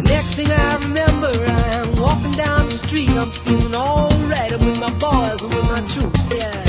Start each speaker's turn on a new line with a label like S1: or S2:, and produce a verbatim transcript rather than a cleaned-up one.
S1: Next thing I remember, I'm walking down the street. I'm feeling alright. I'm with my boys and with my troops, yeah.